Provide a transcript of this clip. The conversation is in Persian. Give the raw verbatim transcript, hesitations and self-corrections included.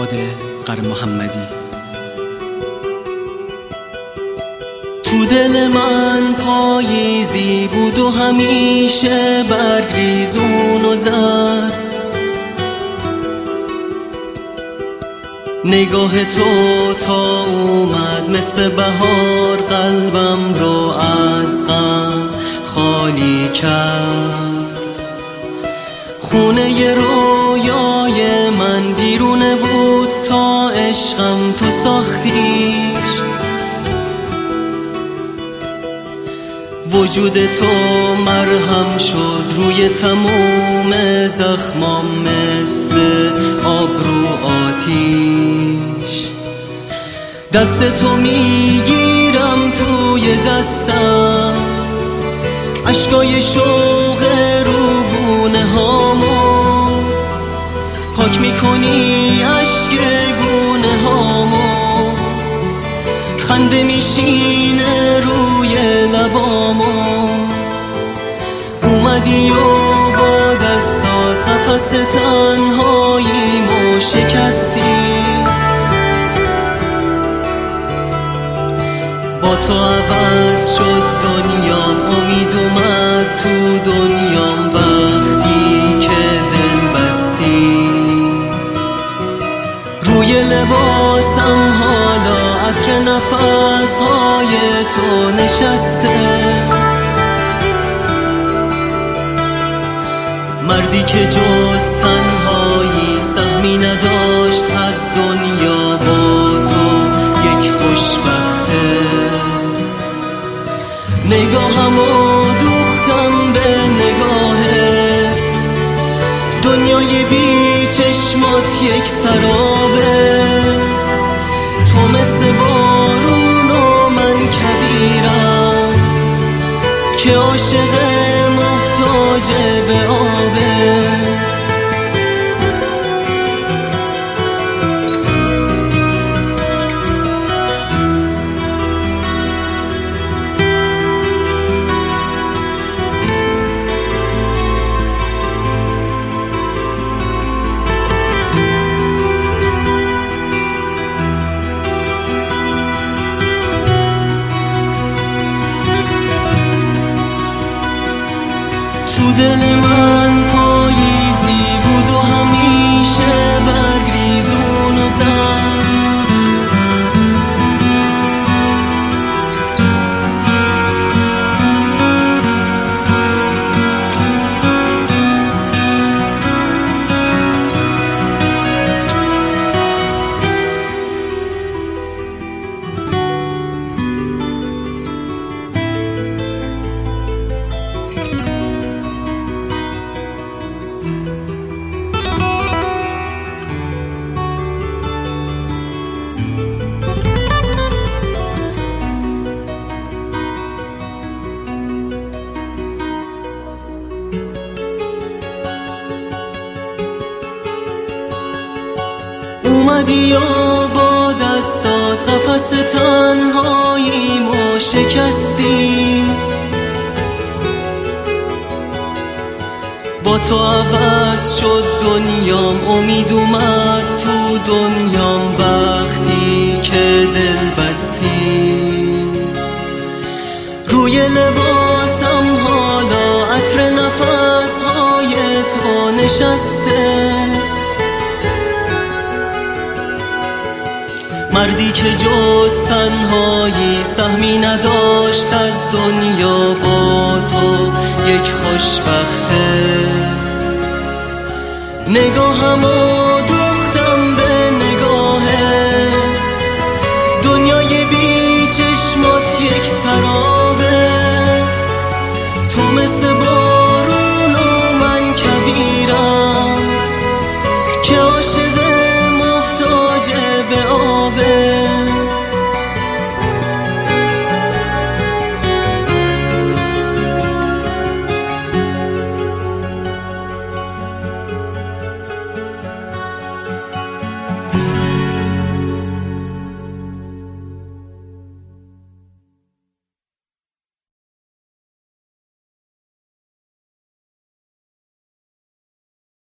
فؤاد قر محمدی. تو دل من پاییزی بود و همیشه برگریزون و زر، نگاه تو تا اومد مثل بهار قلبم رو از غم خالی کرد. خونه ی رویای من دیرونه بود تا عشقم تو ساختیش، وجود تو مرهم شد روی تموم زخمام مثل آبرو آتیش. دست تو میگیرم توی دستم، اشکای شوق رو گونه هامو پاک میکنی، اشک گونه هامو خنده میشینه روی لبامو. اومدی و با دستات قفس تنهاییمو شکستی، با تو عوض شد دنیام، امید اومد تو دنیام وقتی که دل بستی. روی لباسم حالا عطر نفسهای تو نشسته، مردی که جز تنهایی سهمی نداشت از دنیا، با تو یک خوشبخته. نگاهمو دوختم به نگاهت، دنیای بی چشمات یک سرابه. تو مثل بارون و من کویرم که عاشق محتاج به آبه. تو دل من پاییزی بود و همیشه برگریزون و زر، اومدی و با دستات قفس تنهاییمو شکستی، با تو عوض شد دنیام، امید اومد تو دنیام وقتی که دل بستی. روی لباسم حالا عطر نفسهای تو نشسته، مردی که جز تنهایی سهمی نداشت از دنیا، با تو یک خوشبخته. نگاهمو